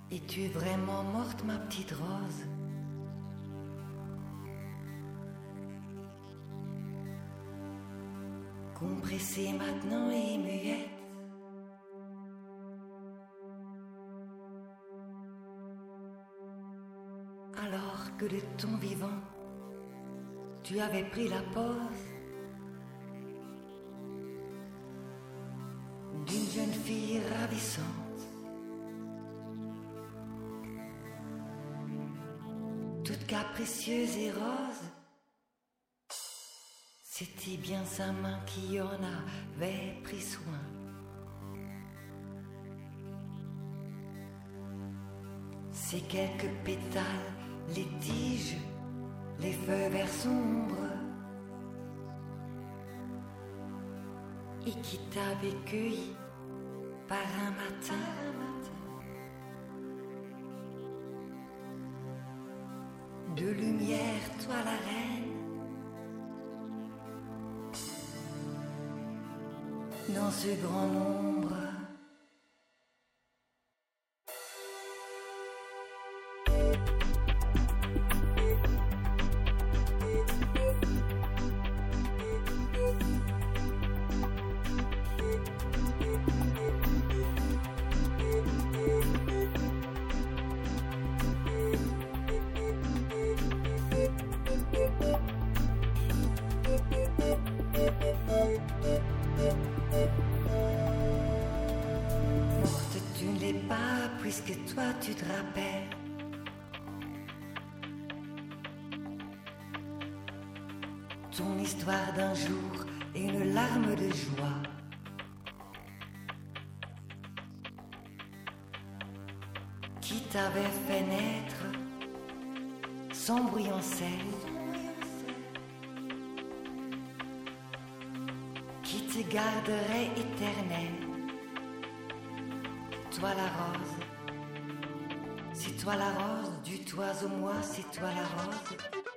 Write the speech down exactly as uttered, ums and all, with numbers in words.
Es-tu vraiment morte, ma petite rose? Compressée maintenant et muette, alors que de ton vivant tu avais pris la pose d'une jeune fille ravissante, toute capricieuse et rose. C'était bien sa main qui en avait pris soin. Ces quelques pétales, les tiges, les feuilles verts sombres, et qui t'avait cueilli par un matin. De lumière, toi la reine, dans ce grand nombre. Morte, tu ne l'es pas, puisque toi tu te rappelles ton histoire d'un jour et une larme de joie. Qui t'avait fait naître sans bruit en selle, qui te garderait éternel. Toi la rose, c'est toi la rose, du toit au moi, c'est toi la rose.